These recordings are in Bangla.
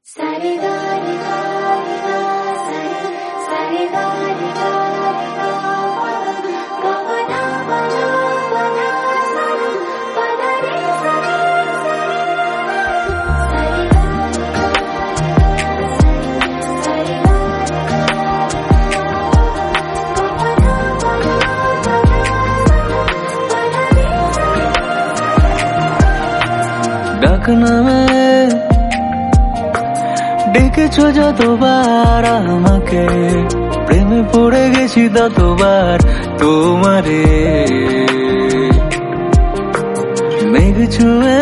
ডাক নামে ডেকেছো যতবার আমাকে, প্রেমে পড়ে গেছি ততবার তোমারে। মেঘ ছুঁয়ে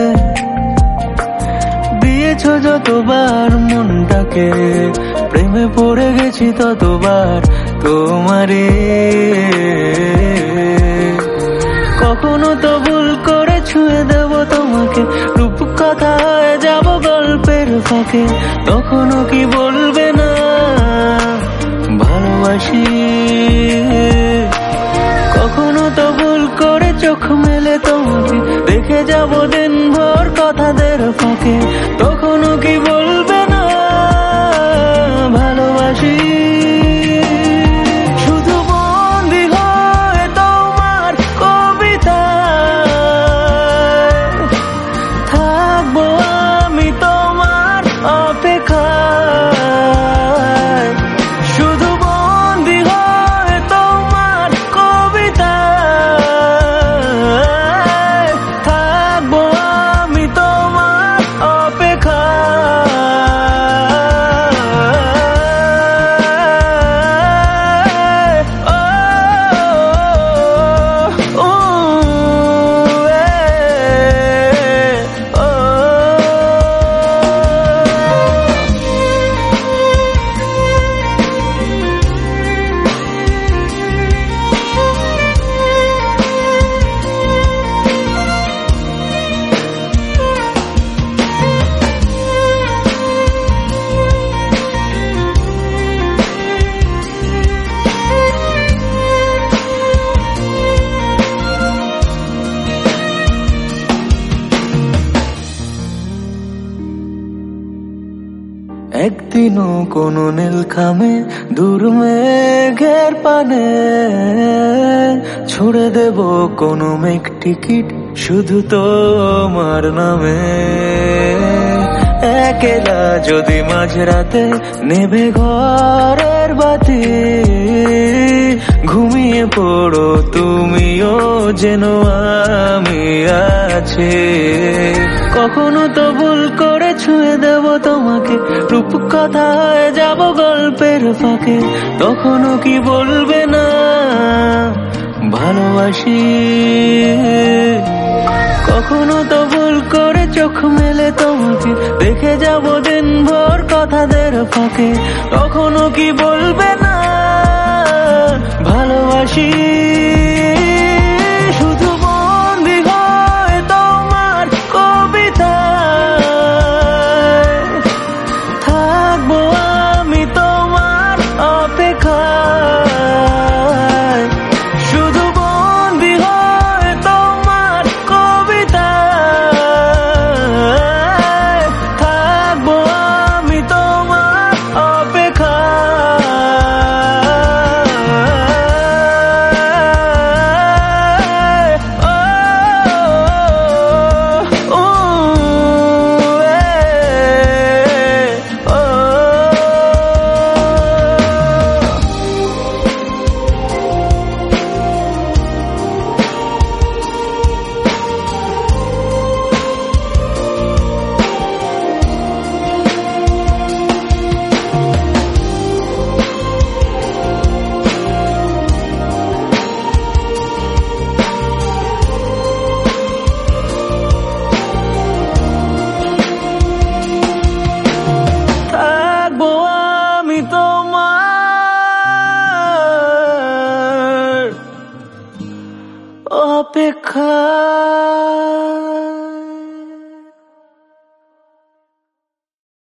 দিয়েছো যতবার মনটাকে, প্রেমে পড়ে গেছি ততবার তোমারে। কখনো তো ভুল করে ছুঁয়ে দেব তোমাকে, রূপকথা হয়ে যাব গল্পের ফাঁকে, তখনও কি বলবে না ভালোবাসি? কখনো তো ভুল করে চোখ মেলে তোমাকে দেখে যাব দিনভর কথাদের ফাঁকে, তখনও কি বলবে না ভালোবাসি? একদিনও কোনো নীলখামে দূর মেঘের পানে ছুড়ে দেব কোনো মেঘ টিকিট শুধু তোমার নামে। একেলা যদি মাঝরাতে নেভে ঘরের বাতি, ঘুমিয়ে পড়ো তুমিও যেন আমি আছি। কখনো তো ভুল করে ছুঁয়ে দেব তোমাকে, রূপকথা হয়ে যাব গল্পের ফাঁকে, তখনও কি বলবে না ভালোবাসি? কখনো তো ভুল করে চোখ মেলে তোমাকে দেখে যাব দিনভর কথাদের ফাঁকে, তখনও কি বলবে না ভালোবাসি?